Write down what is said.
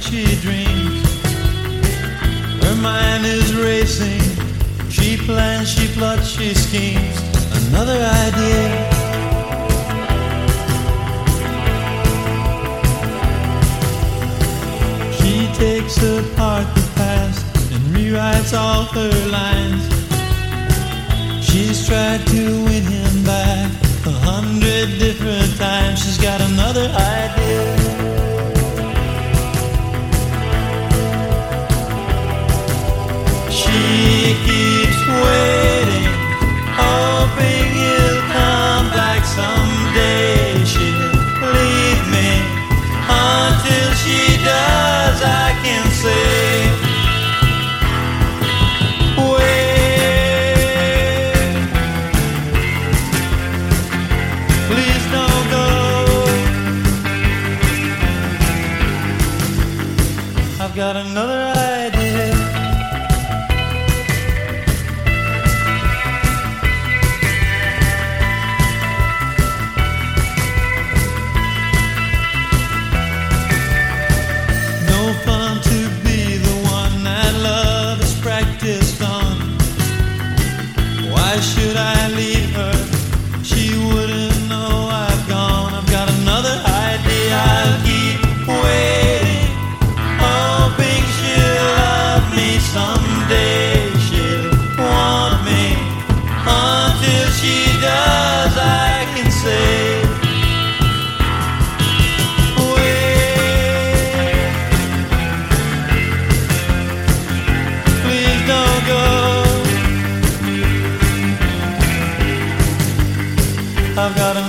she dreams. Her mind is racing. She plans, she plots, she schemes. Another idea. She takes apart the past and rewrites all her lines. She's tried to win him back 100 different times. She's got another idea. She keeps waiting, hoping he'll come back someday. She'll leave me. Until she does, I can say, wait, please don't go. I've got another idea. Fun to be the one that love is practiced on. Why should I leave her? She wouldn't know I've gone. I've got another idea. I'll keep waiting, hoping she'll love me someday. She'll want me. Until she does, I can say, I've got